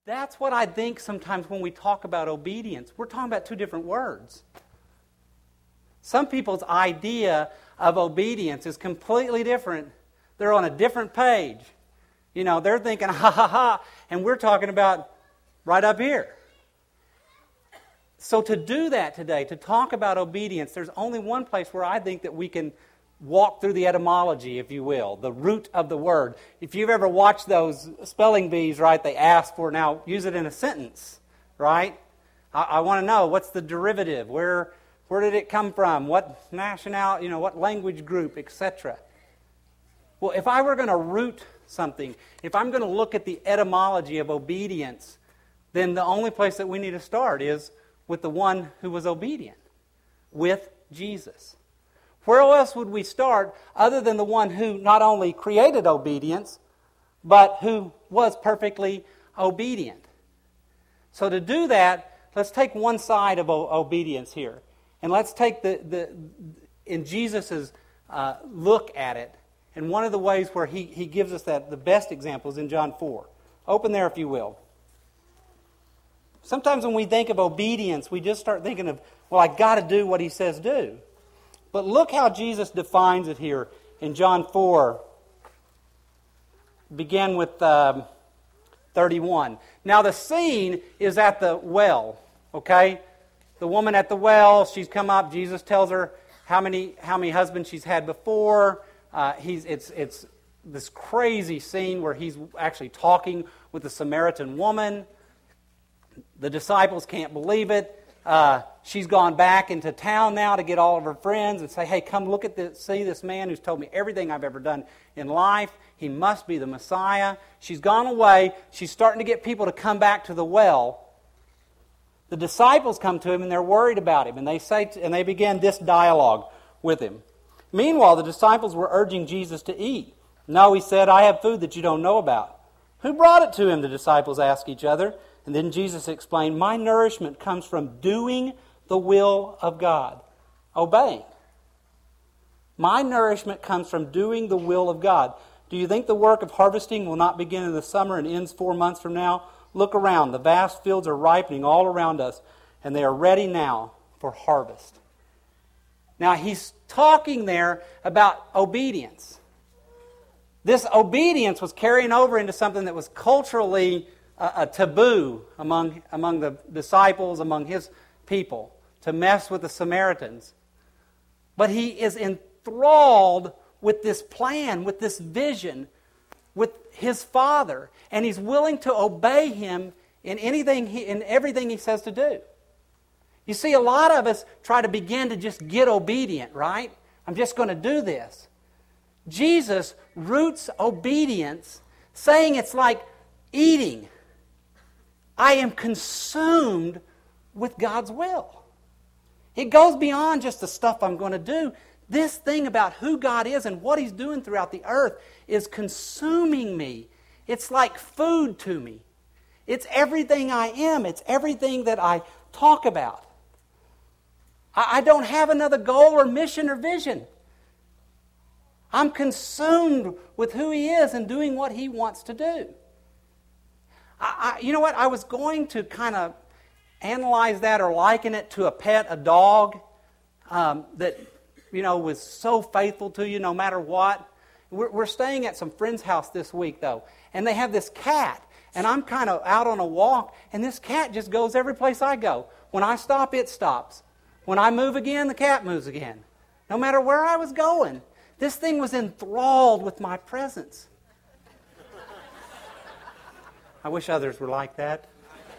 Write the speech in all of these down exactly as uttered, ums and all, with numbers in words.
That's what I think sometimes when we talk about obedience. We're talking about two different words. Some people's idea of obedience is completely different. They're on a different page. You know, they're thinking, ha ha ha, and we're talking about right up here. So to do that today, to talk about obedience, there's only one place where I think that we can walk through the etymology, if you will, the root of the word. If you've ever watched those spelling bees, right, they ask for, now use it in a sentence, right? I, I want to know, what's the derivative? Where where did it come from? What nationality, you know, what language group, et cetera. Well, if I were going to root something, if I'm going to look at the etymology of obedience, then the only place that we need to start is with the one who was obedient, with Jesus. Where else would we start other than the one who not only created obedience, but who was perfectly obedient? So to do that, let's take one side of o- obedience here. And let's take the, the in Jesus' uh, look at it. And one of the ways where he, he gives us that, the best example is in John four. Open there if you will. Sometimes when we think of obedience, we just start thinking of, well, I got to do what he says do. But look how Jesus defines it here in John four. Begin with um, thirty-one. Now the scene is at the well, okay? The woman at the well, she's come up. Jesus tells her how many how many husbands she's had before. Uh, he's it's it's this crazy scene where he's actually talking with the Samaritan woman. The disciples can't believe it. Uh, she's gone back into town now to get all of her friends and say, hey, come look at this, see this man who's told me everything I've ever done in life. He must be the Messiah. She's gone away. She's starting to get people to come back to the well. The disciples come to him and they're worried about him. And they say, to, and they begin this dialogue with him. Meanwhile, the disciples were urging Jesus to eat. No, he said, I have food that you don't know about. Who brought it to him? The disciples asked each other. And then Jesus explained, my nourishment comes from doing the will of God. Obeying. My nourishment comes from doing the will of God. Do you think the work of harvesting will not begin in the summer and ends four months from now? Look around. The vast fields are ripening all around us, and they are ready now for harvest. Now, he's talking there about obedience. This obedience was carrying over into something that was culturally a, a taboo among, among the disciples, among his people, to mess with the Samaritans. But he is enthralled with this plan, with this vision, with his Father, and he's willing to obey him in anything he, in everything he says to do. You see, a lot of us try to begin to just get obedient, right? I'm just going to do this. Jesus roots obedience, saying it's like eating. I am consumed with God's will. It goes beyond just the stuff I'm going to do. This thing about who God is and what He's doing throughout the earth is consuming me. It's like food to me. It's everything I am. It's everything that I talk about. I, I don't have another goal or mission or vision. I'm consumed with who He is and doing what He wants to do. I, I, you know what? I was going to kind of analyze that or liken it to a pet, a dog um, that, you know, was so faithful to you no matter what. We're, we're staying at some friend's house this week, though, and they have this cat, and I'm kind of out on a walk, and this cat just goes every place I go. When I stop, it stops. When I move again, the cat moves again. No matter where I was going, this thing was enthralled with my presence. I wish others were like that.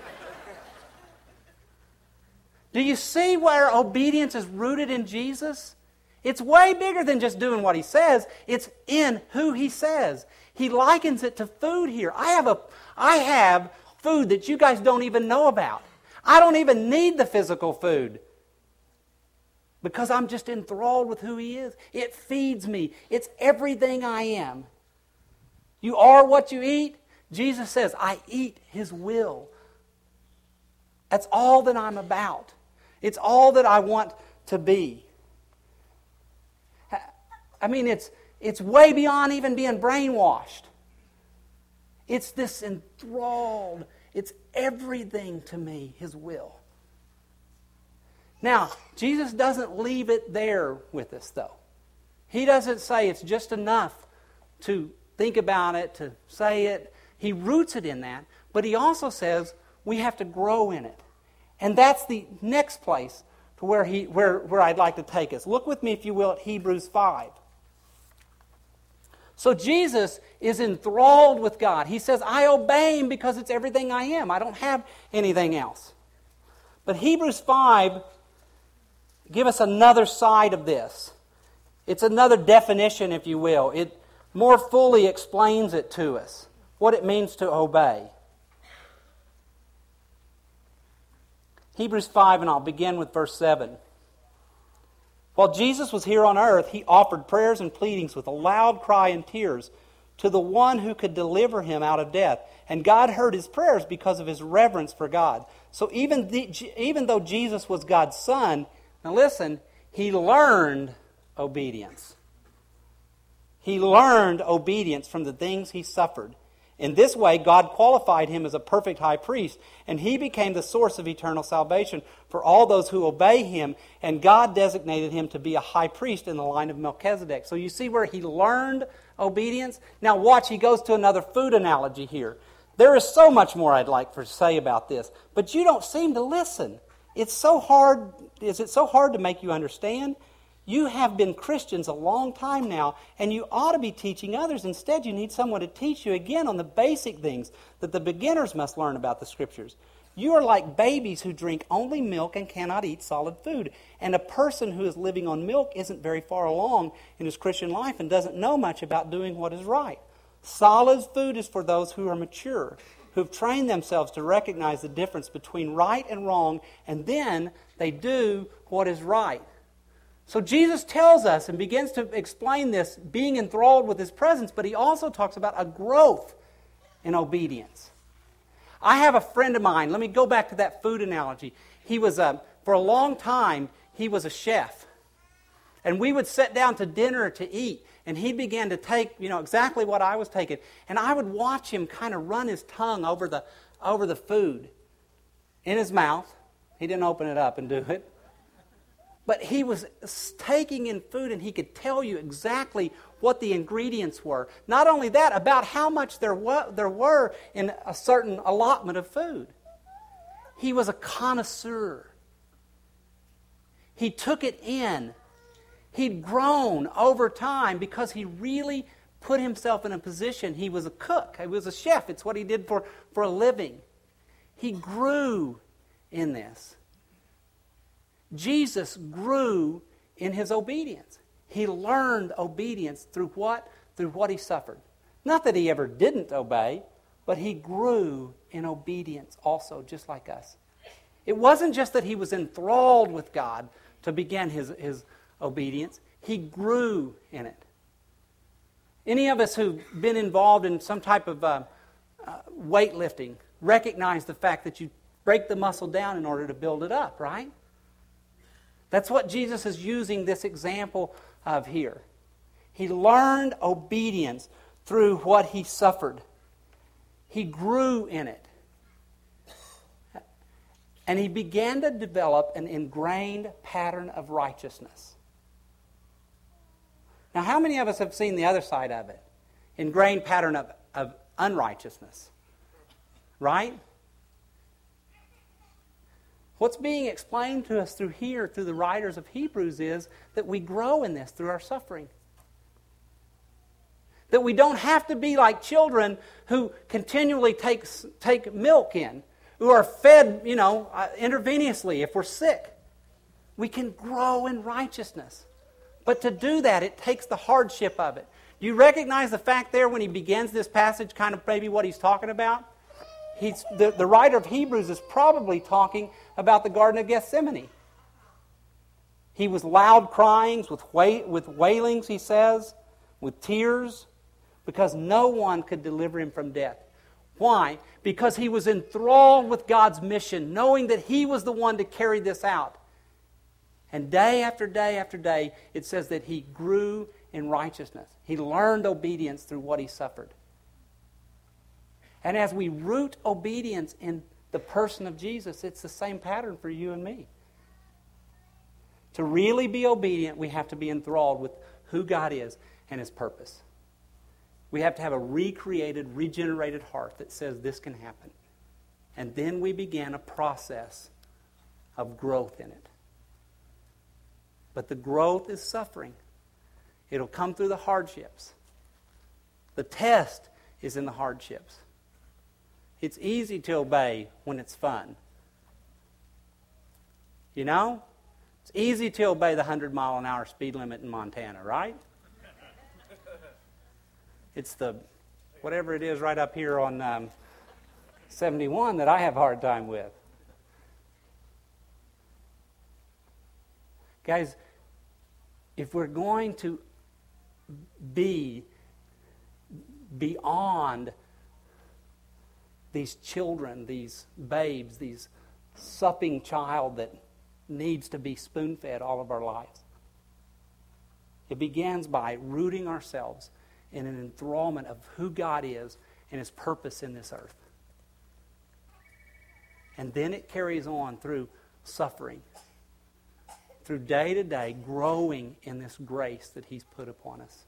Do you see where obedience is rooted in Jesus? It's way bigger than just doing what He says. It's in who He says. He likens it to food here. I have a, I have food that you guys don't even know about. I don't even need the physical food because I'm just enthralled with who He is. It feeds me. It's everything I am. You are what you eat. Jesus says, I eat His will. That's all that I'm about. It's all that I want to be. I mean, it's it's way beyond even being brainwashed. It's this enthralled, It's everything to me, His will. Now, Jesus doesn't leave it there with us, though. He doesn't say it's just enough to think about it, to say it. He roots it in that, but He also says we have to grow in it. And that's the next place to where, he, where, where I'd like to take us. Look with me, if you will, at Hebrews five. So Jesus is enthralled with God. He says, I obey Him because it's everything I am. I don't have anything else. But Hebrews five give us another side of this. It's another definition, if you will. It more fully explains it to us, what it means to obey. Hebrews five, and I'll begin with verse seven. While Jesus was here on earth, He offered prayers and pleadings with a loud cry and tears to the one who could deliver Him out of death. And God heard His prayers because of His reverence for God. So even, the, even though Jesus was God's Son, now listen, He learned obedience. He learned obedience from the things He suffered. In this way, God qualified Him as a perfect high priest, and He became the source of eternal salvation for all those who obey Him, and God designated Him to be a high priest in the line of Melchizedek. So you see where He learned obedience? Now watch, He goes to another food analogy here. There is so much more I'd like to say about this, but you don't seem to listen. It's so hard. Is it so hard to make you understand? You have been Christians a long time now, and you ought to be teaching others. Instead, you need someone to teach you again on the basic things that the beginners must learn about the Scriptures. You are like babies who drink only milk and cannot eat solid food. And a person who is living on milk isn't very far along in his Christian life and doesn't know much about doing what is right. Solid food is for those who are mature, who've trained themselves to recognize the difference between right and wrong, and then they do what is right. So Jesus tells us and begins to explain this, being enthralled with His presence, but He also talks about a growth in obedience. I have a friend of mine, let me go back to that food analogy. He was, a, for a long time, he was a chef. And we would sit down to dinner to eat, and he began to take, you know, exactly what I was taking. And I would watch him kind of run his tongue over the, over the food in his mouth. He didn't open it up and do it. But he was taking in food, and he could tell you exactly what the ingredients were. Not only that, about how much there were, there were in a certain allotment of food. He was a connoisseur. He took it in. He'd grown over time because he really put himself in a position. He was a cook. He was a chef. It's what he did for, for a living. He grew in this. Jesus grew in His obedience. He learned obedience through what? Through what He suffered. Not that He ever didn't obey, but He grew in obedience also, just like us. It wasn't just that He was enthralled with God to begin His, his obedience. He grew in it. Any of us who've been involved in some type of uh, uh, weightlifting recognize the fact that you break the muscle down in order to build it up, right? That's what Jesus is using this example of here. He learned obedience through what He suffered. He grew in it. And He began to develop an ingrained pattern of righteousness. Now, how many of us have seen the other side of it? Ingrained pattern of, of unrighteousness. Right? What's being explained to us through here, through the writers of Hebrews, is that we grow in this through our suffering. That we don't have to be like children who continually take, take milk in, who are fed, you know, uh, intravenously if we're sick. We can grow in righteousness. But to do that, it takes the hardship of it. Do you recognize the fact there when he begins this passage, kind of maybe what he's talking about? He's, the, the writer of Hebrews is probably talking about the Garden of Gethsemane. He was loud cryings, with, wa- with wailings, he says, with tears, because no one could deliver him from death. Why? Because he was enthralled with God's mission, knowing that He was the one to carry this out. And day after day after day, it says that he grew in righteousness. He learned obedience through what he suffered. And as we root obedience in the person of Jesus, it's the same pattern for you and me. To really be obedient, we have to be enthralled with who God is and His purpose. We have to have a recreated, regenerated heart that says this can happen. And then we begin a process of growth in it. But the growth is suffering. It'll come through the hardships. The test is in the hardships. It's easy to obey when it's fun. You know? It's easy to obey the one hundred mile an hour speed limit in Montana, right? It's the, whatever it is right up here on um, seventy-one that I have a hard time with. Guys, if we're going to be beyond these children, these babes, these supping child that needs to be spoon-fed all of our lives, it begins by rooting ourselves in an enthrallment of who God is and His purpose in this earth. And then it carries on through suffering, through day to day growing in this grace that He's put upon us.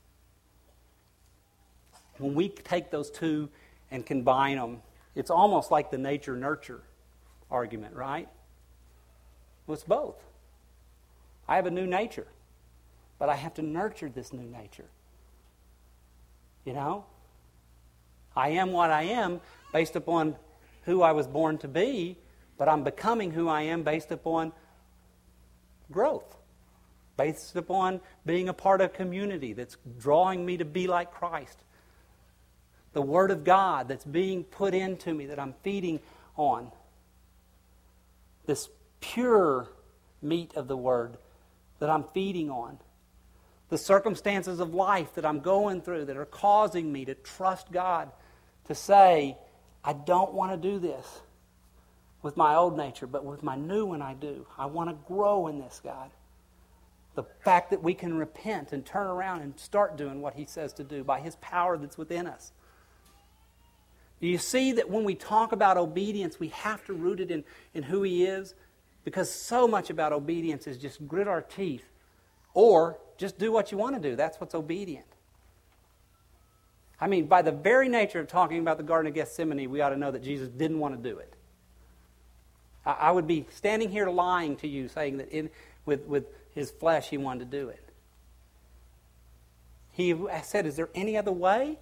When we take those two and combine them, it's almost like the nature-nurture argument, right? Well, it's both. I have a new nature, but I have to nurture this new nature. You know? I am what I am based upon who I was born to be, but I'm becoming who I am based upon growth, based upon being a part of a community that's drawing me to be like Christ. The Word of God that's being put into me, that I'm feeding on. This pure meat of the Word that I'm feeding on. The circumstances of life that I'm going through that are causing me to trust God, to say, I don't want to do this with my old nature, but with my new one I do. I want to grow in this, God. The fact that we can repent and turn around and start doing what He says to do by His power that's within us. Do you see that when we talk about obedience, we have to root it in, in who He is? Because so much about obedience is just grit our teeth or just do what you want to do. That's what's obedient. I mean, by the very nature of talking about the Garden of Gethsemane, we ought to know that Jesus didn't want to do it. I, I would be standing here lying to you, saying that in, with, with His flesh He wanted to do it. He said, is there any other way?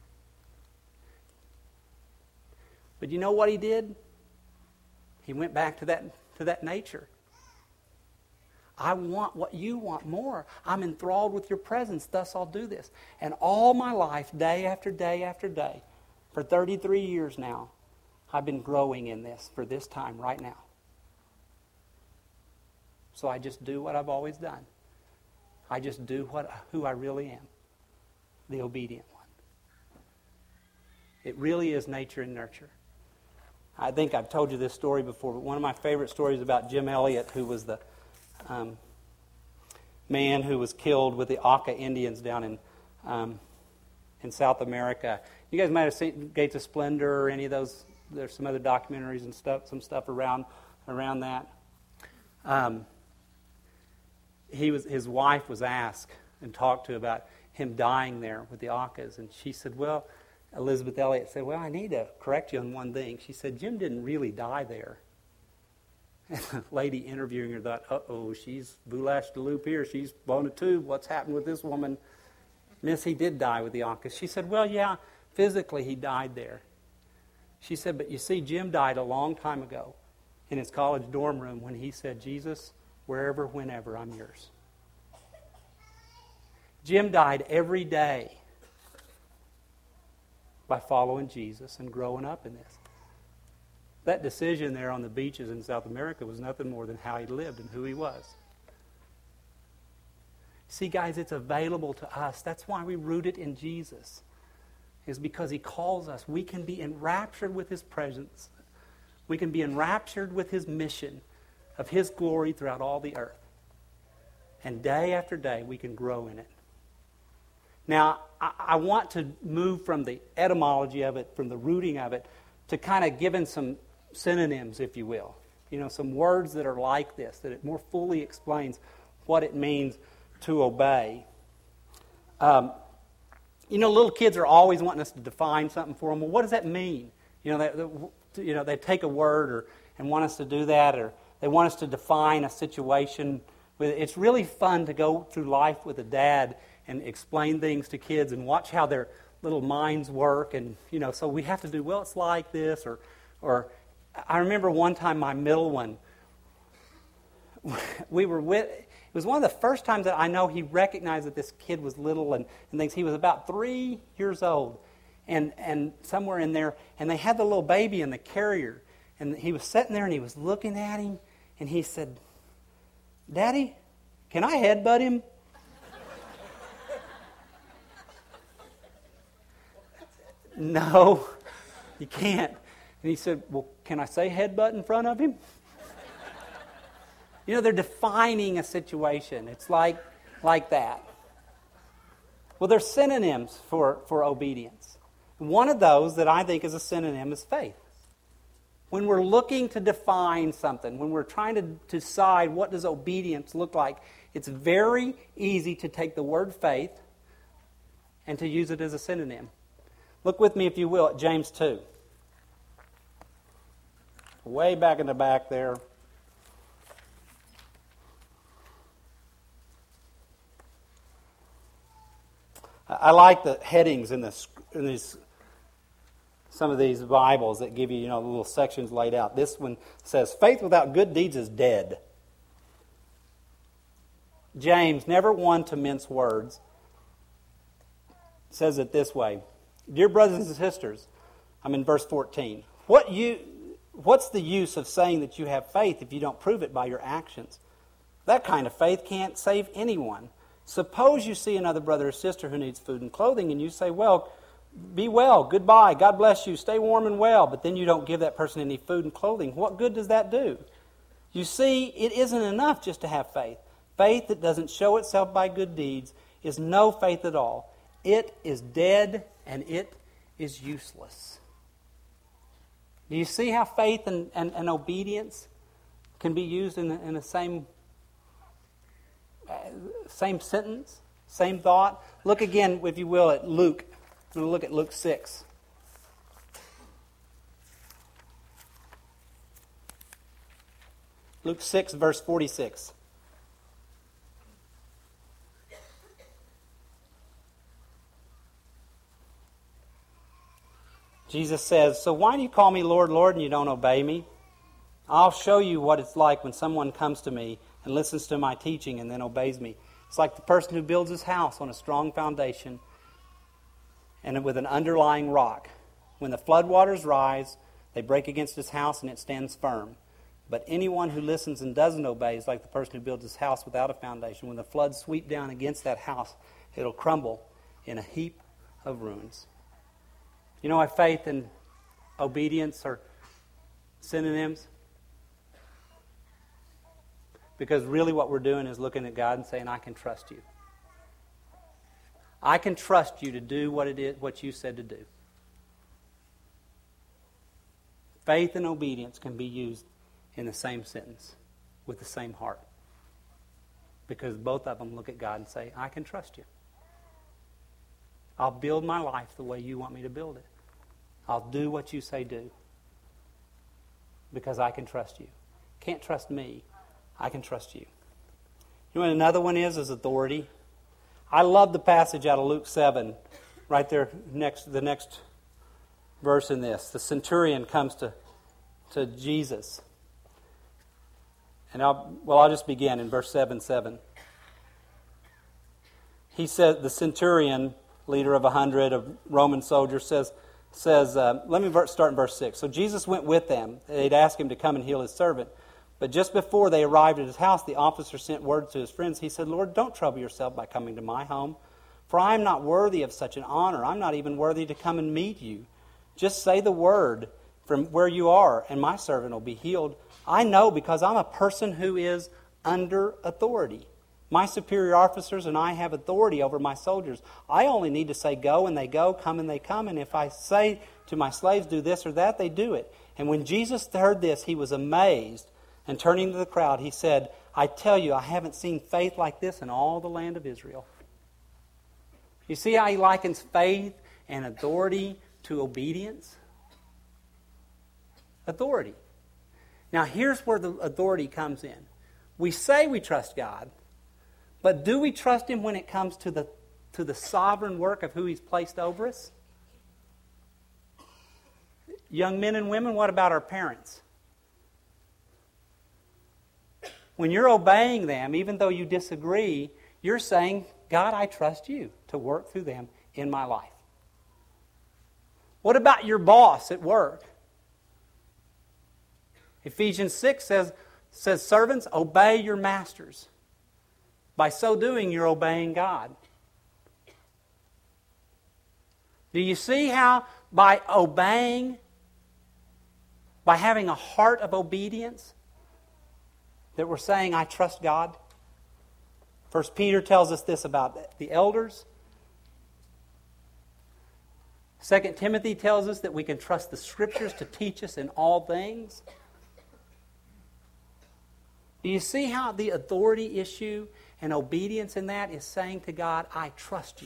But you know what He did? He went back to that, to that nature. I want what you want more. I'm enthralled with your presence, thus I'll do this. And all my life, day after day after day, for thirty-three years now, I've been growing in this for this time right now. So I just do what I've always done. I just do what who I really am, the obedient one. It really is nature and nurture. I think I've told you this story before, but one of my favorite stories about Jim Elliot, who was the um, man who was killed with the Auca Indians down in um, in South America. You guys might have seen Gates of Splendor or any of those. There's some other documentaries and stuff, some stuff around around that. Um, he was his wife was asked and talked to about him dying there with the Aucas, and she said, "Well." Elizabeth Elliot said, well, I need to correct you on one thing. She said, Jim didn't really die there. And the lady interviewing her thought, uh-oh, she's boulash de loup here. She's blown a tube. What's happened with this woman? Miss, he did die with the Aucas. She said, well, yeah, physically he died there. She said, but you see, Jim died a long time ago in his college dorm room when he said, Jesus, wherever, whenever, I'm yours. Jim died every day by following Jesus and growing up in this. That decision there on the beaches in South America was nothing more than how he lived and who he was. See, guys, it's available to us. That's why we root it in Jesus, is because He calls us. We can be enraptured with His presence. We can be enraptured with His mission of His glory throughout all the earth. And day after day, we can grow in it. Now, I, I want to move from the etymology of it, from the rooting of it, to kind of giving some synonyms, if you will. You know, some words that are like this, that it more fully explains what it means to obey. Um, you know, little kids are always wanting us to define something for them. Well, what does that mean? You know, they, they, you know, they take a word or and want us to do that, or they want us to define a situation. It's really fun to go through life with a dad and explain things to kids and watch how their little minds work. And, you know, so we have to do, well, it's like this, or, or I remember one time my middle one, we were with, it was one of the first times that I know he recognized that this kid was little and, and things. He was about three years old and, and somewhere in there, and they had the little baby in the carrier. And he was sitting there and he was looking at him, and he said, "Daddy, can I headbutt him?" "No, you can't." And he said, "Well, can I say headbutt in front of him?" You know, they're defining a situation. It's like, like that. Well, there's synonyms for, for obedience. One of those that I think is a synonym is faith. When we're looking to define something, when we're trying to decide what does obedience look like, it's very easy to take the word faith and to use it as a synonym. Look with me, if you will, at James two. Way back in the back there. I like the headings in, this, in these, some of these Bibles that give you, you know, little sections laid out. This one says, "Faith without good deeds is dead." James, never one to mince words, says it this way. "Dear brothers and sisters," I'm in verse fourteen, What you, what's the use of saying that you have faith if you don't prove it by your actions? That kind of faith can't save anyone. Suppose you see another brother or sister who needs food and clothing, and you say, "Well, be well, goodbye, God bless you, stay warm and well," but then you don't give that person any food and clothing. What good does that do? You see, it isn't enough just to have faith. Faith that doesn't show itself by good deeds is no faith at all. It is dead and it is useless. Do you see how faith and, and, and obedience can be used in the, in the same uh, same sentence, same thought? Look again, if you will, at Luke. I'm going to look at Luke six. Luke six, verse forty-six. Jesus says, "So why do you call me Lord, Lord, and you don't obey me? I'll show you what it's like when someone comes to me and listens to my teaching and then obeys me. It's like the person who builds his house on a strong foundation and with an underlying rock. When the floodwaters rise, they break against his house and it stands firm. But anyone who listens and doesn't obey is like the person who builds his house without a foundation. When the floods sweep down against that house, it'll crumble in a heap of ruins." You know why faith and obedience are synonyms? Because really what we're doing is looking at God and saying, "I can trust you. I can trust you to do what it is, what you said to do." Faith and obedience can be used in the same sentence with the same heart. Because both of them look at God and say, "I can trust you. I'll build my life the way you want me to build it. I'll do what you say do. Because I can trust you. Can't trust me. I can trust you." You know what another one is, is authority. I love the passage out of Luke seven, right there next, the next verse in this. The centurion comes to, to Jesus. And I'll, well, I'll just begin in verse seven, seven. He said, the centurion, leader of a hundred of Roman soldiers, says, says uh, let me start in verse six. "So Jesus went with them. They'd asked him to come and heal his servant. But just before they arrived at his house, the officer sent word to his friends. He said, 'Lord, don't trouble yourself by coming to my home, for I am not worthy of such an honor. I'm not even worthy to come and meet you. Just say the word from where you are, and my servant will be healed. I know because I'm a person who is under authority. My superior officers and I have authority over my soldiers. I only need to say go and they go, come and they come. And if I say to my slaves, do this or that, they do it. And when Jesus heard this, he was amazed. And turning to the crowd, he said, I tell you, I haven't seen faith like this in all the land of Israel. You see how he likens faith and authority to obedience? Authority. Now here's where the authority comes in. We say we trust God, but do we trust Him when it comes to the, to the sovereign work of who He's placed over us? Young men and women, what about our parents? When you're obeying them, even though you disagree, you're saying, God, I trust you to work through them in my life. What about your boss at work? Ephesians six says, says, servants, obey your masters. By so doing, you're obeying God. Do you see how by obeying, by having a heart of obedience, that we're saying, I trust God? First Peter tells us this about the elders. Second Timothy tells us that we can trust the Scriptures to teach us in all things. Do you see how the authority issue and obedience in that is saying to God, I trust you.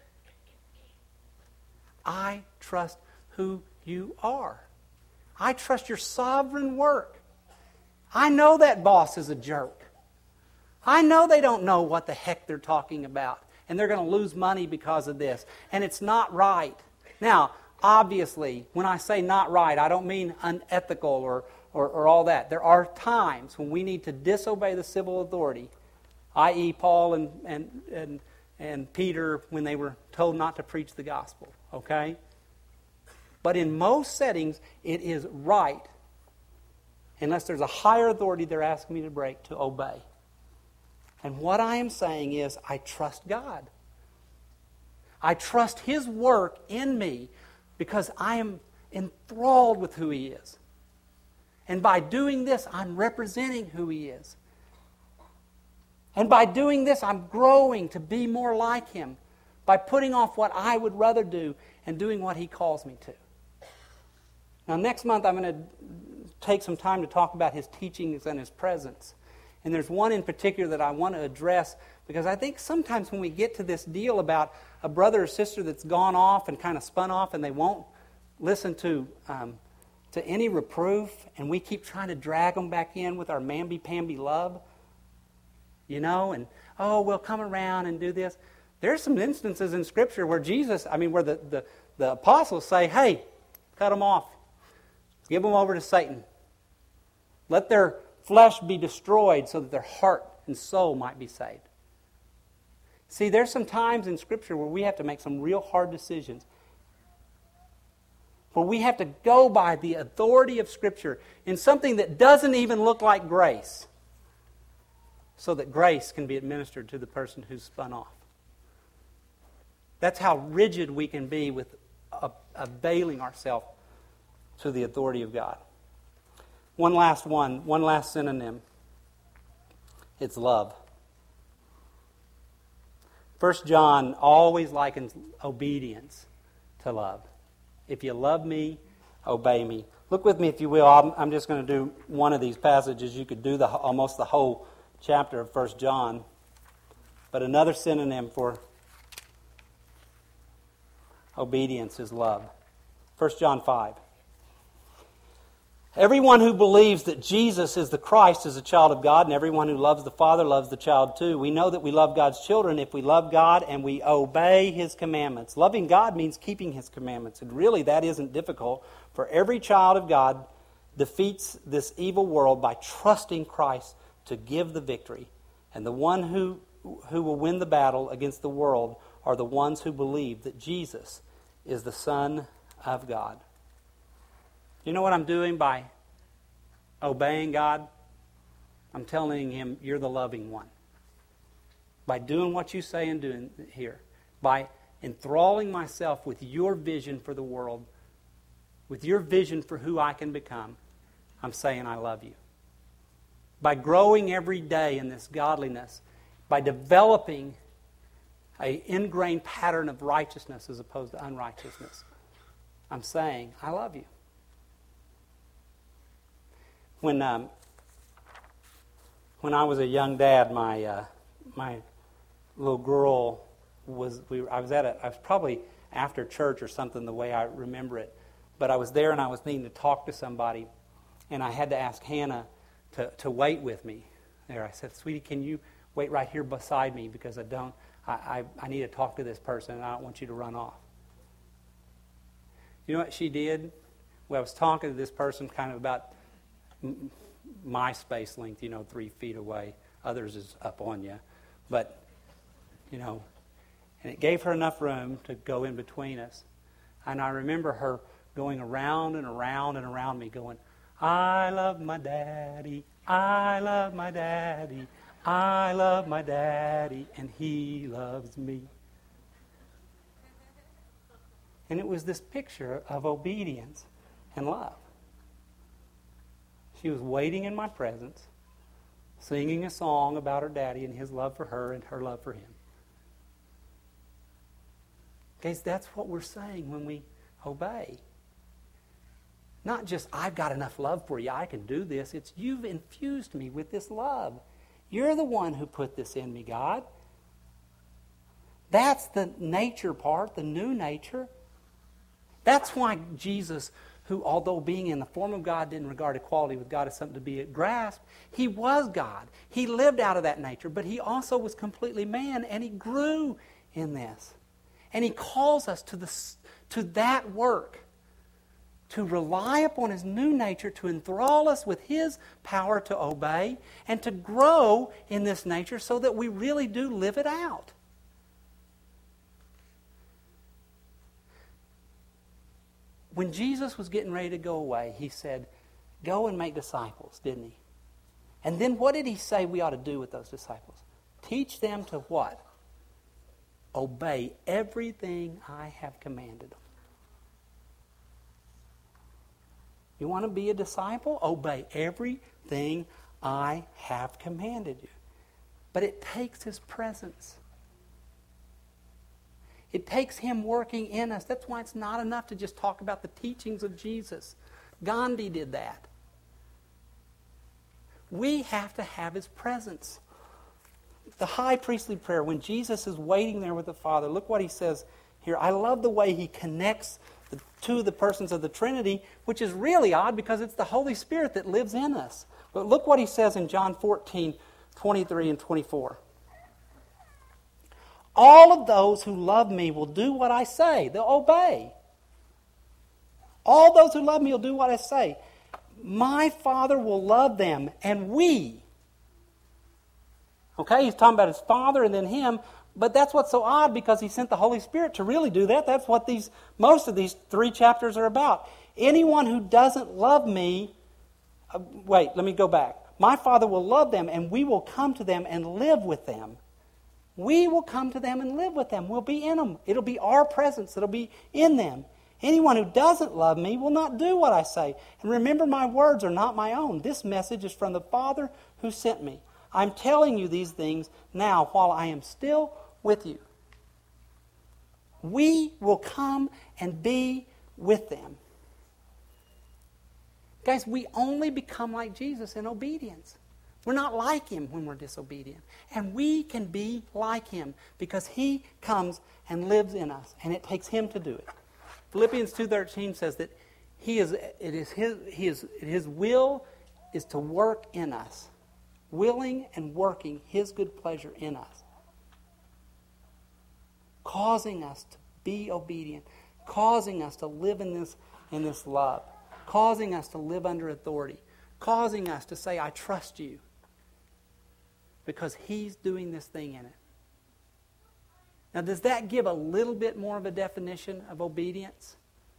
I trust who you are. I trust your sovereign work. I know that boss is a jerk. I know they don't know what the heck they're talking about, and they're going to lose money because of this, and it's not right. Now, obviously, when I say not right, I don't mean unethical or, or, or all that. There are times when we need to disobey the civil authority, that is. Paul and, and, and, and Peter when they were told not to preach the gospel, okay? But in most settings, it is right, unless there's a higher authority they're asking me to break, to obey. And what I am saying is, I trust God. I trust His work in me because I am enthralled with who He is. And by doing this, I'm representing who He is. And by doing this, I'm growing to be more like Him by putting off what I would rather do and doing what He calls me to. Now, next month, I'm going to take some time to talk about His teachings and His presence. And there's one in particular that I want to address because I think sometimes when we get to this deal about a brother or sister that's gone off and kind of spun off and they won't listen to um, to any reproof, and we keep trying to drag them back in with our mamby-pamby love, you know, and, oh, we'll come around and do this. There's some instances in Scripture where Jesus, I mean, where the, the, the apostles say, hey, cut them off. Give them over to Satan. Let their flesh be destroyed so that their heart and soul might be saved. See, there's some times in Scripture where we have to make some real hard decisions. Where we have to go by the authority of Scripture in something that doesn't even look like grace, so that grace can be administered to the person who's spun off. That's how rigid we can be with availing ourselves to the authority of God. One last one, one last synonym. It's love. First John always likens obedience to love. If you love me, obey me. Look with me, if you will. I'm, I'm just going to do one of these passages. You could do the almost the whole chapter of First John. But another synonym for obedience is love. First John five. Everyone who believes that Jesus is the Christ is a child of God, and everyone who loves the Father loves the child too. We know that we love God's children if we love God and we obey His commandments. Loving God means keeping His commandments, and really that isn't difficult, for every child of God defeats this evil world by trusting Christ to give the victory. And the one who, who will win the battle against the world are the ones who believe that Jesus is the Son of God. You know what I'm doing by obeying God? I'm telling Him, you're the loving one. By doing what you say and doing here. By enthralling myself with your vision for the world, with your vision for who I can become, I'm saying I love you. By growing every day in this godliness, by developing an ingrained pattern of righteousness as opposed to unrighteousness, I'm saying, I love you. When um, when I was a young dad, my uh, my little girl was we I was at a I was probably after church or something the way I remember it, but I was there and I was needing to talk to somebody, and I had to ask Hannah to to wait with me there. I said, "Sweetie, can you wait right here beside me because I don't I I, I need to talk to this person and I don't want you to run off." You know what she did? Well, I was talking to this person kind of about my space length, you know, three feet away. Others is up on you. But, you know, and it gave her enough room to go in between us. And I remember her going around and around and around me going, I love my daddy, I love my daddy, I love my daddy, and he loves me. And it was this picture of obedience and love. She was waiting in my presence, singing a song about her daddy and his love for her and her love for him. Guys, that's what we're saying when we obey. Not just, I've got enough love for you, I can do this. It's, you've infused me with this love. You're the one who put this in me, God. That's the nature part, the new nature. That's why Jesus, who, although being in the form of God, didn't regard equality with God as something to be grasped, he was God. He lived out of that nature, but he also was completely man, and he grew in this. And he calls us to, the, to that work, to rely upon his new nature, to enthrall us with his power to obey, and to grow in this nature so that we really do live it out. When Jesus was getting ready to go away, he said, go and make disciples, didn't he? And then what did he say we ought to do with those disciples? Teach them to what? Obey everything I have commanded them. You want to be a disciple? Obey everything I have commanded you. But it takes his presence. It takes him working in us. That's why it's not enough to just talk about the teachings of Jesus. Gandhi did that. We have to have his presence. The high priestly prayer, when Jesus is waiting there with the Father, look what he says here. I love the way he connects the two of the persons of the Trinity, which is really odd because it's the Holy Spirit that lives in us. But look what he says in John fourteen, twenty-three and twenty-four. All of those who love me will do what I say. They'll obey. All those who love me will do what I say. My Father will love them, and we. Okay, he's talking about his Father and then him, but that's what's so odd because he sent the Holy Spirit to really do that. That's what these most of these three chapters are about. Anyone who doesn't love me, uh, wait, let me go back. My Father will love them, and we will come to them and live with them. We will come to them and live with them. We'll be in them. It'll be our presence. It'll be in them. Anyone who doesn't love me will not do what I say. And remember, my words are not my own. This message is from the Father who sent me. I'm telling you these things now while I am still with you. We will come and be with them. Guys, we only become like Jesus in obedience. We're not like him when we're disobedient. And we can be like him because he comes and lives in us. And it takes him to do it. Philippians two thirteen says that he is, it is his, he is, his will is to work in us. Willing and working his good pleasure in us. Causing us to be obedient. Causing us to live in this, in this love. Causing us to live under authority. Causing us to say, I trust you. Because he's doing this thing in it. Now, does that give a little bit more of a definition of obedience?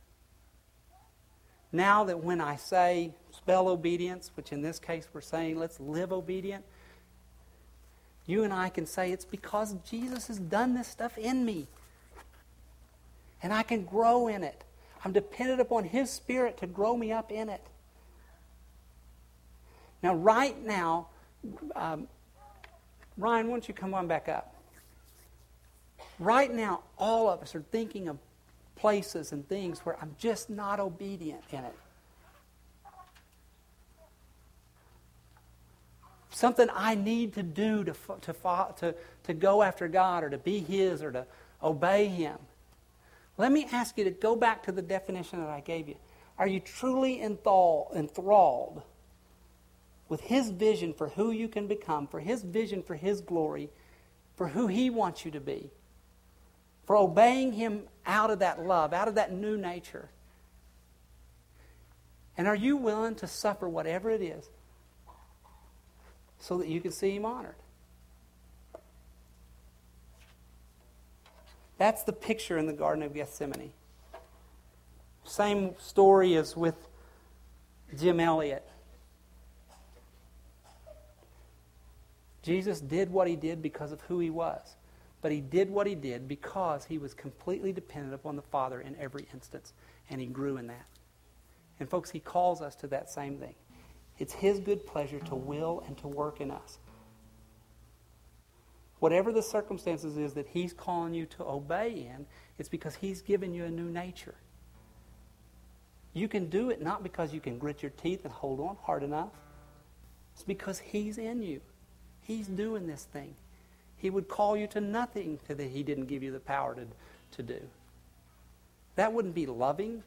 Now that when I say, spell obedience, which in this case we're saying, let's live obedient, you and I can say it's because Jesus has done this stuff in me. And I can grow in it. I'm dependent upon his Spirit to grow me up in it. Now, right now, um, Ryan, why don't you come on back up? Right now, all of us are thinking of places and things where I'm just not obedient in it. Something I need to do to, to, to, to go after God or to be His or to obey Him. Let me ask you to go back to the definition that I gave you. Are you truly enthralled with His vision for who you can become, for His vision for His glory, for who He wants you to be, for obeying Him out of that love, out of that new nature? And are you willing to suffer whatever it is so that you can see Him honored? That's the picture in the Garden of Gethsemane. Same story as with Jim Elliot. Jesus did what He did because of who He was. But He did what He did because He was completely dependent upon the Father in every instance. And He grew in that. And folks, He calls us to that same thing. It's His good pleasure to will and to work in us. Whatever the circumstances is that He's calling you to obey in, it's because He's given you a new nature. You can do it not because you can grit your teeth and hold on hard enough. It's because He's in you. He's doing this thing. He would call you to nothing that He didn't give you the power to, to do. That wouldn't be loving.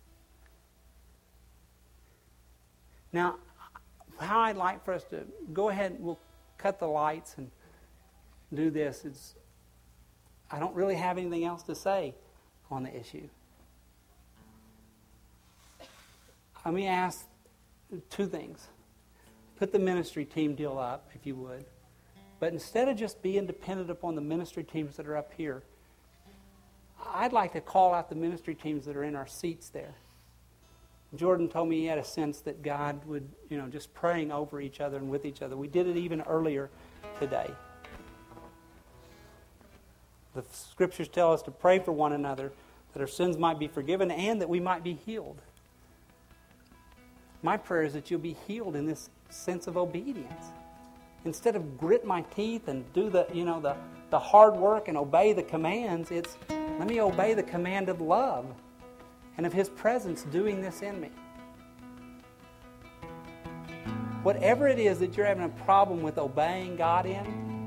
Now, how I'd like for us to go ahead, we'll cut the lights and do this. It's, I don't really have anything else to say on the issue. Let me ask two things. Put the ministry team deal up, if you would. But instead of just being dependent upon the ministry teams that are up here, I'd like to call out the ministry teams that are in our seats there. Jordan told me he had a sense that God would, you know, just praying over each other and with each other. We did it even earlier today. The Scriptures tell us to pray for one another, that our sins might be forgiven and that we might be healed. My prayer is that you'll be healed in this sense of obedience. Instead of grit my teeth and do the, you know, the, the hard work and obey the commands, it's let me obey the command of love and of His presence doing this in me. Whatever it is that you're having a problem with obeying God in,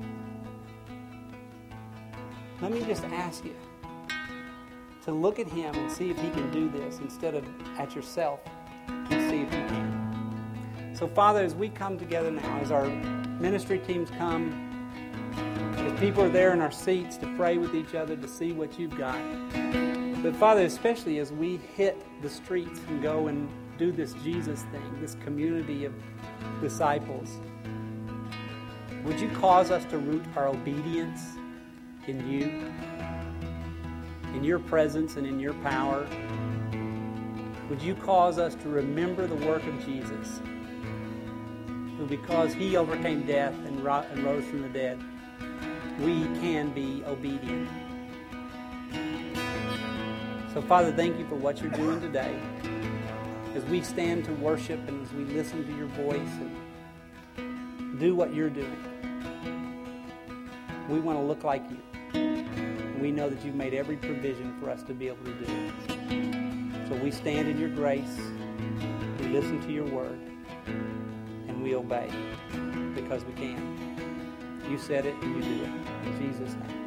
let me just ask you to look at Him and see if He can do this instead of at yourself and see if you can. So, Father, as we come together now, as our ministry teams come, as people are there in our seats to pray with each other to see what you've got. But, Father, especially as we hit the streets and go and do this Jesus thing, this community of disciples, would you cause us to root our obedience in you, in your presence and in your power? Would you cause us to remember the work of Jesus, who because He overcame death and rose from the dead, we can be obedient. So, Father, thank you for what you're doing today. As we stand to worship and as we listen to your voice and do what you're doing, we want to look like you. And we know that you've made every provision for us to be able to do it. So we stand in your grace, we listen to your word, and we obey because we can. You said it and you do it. In Jesus' name.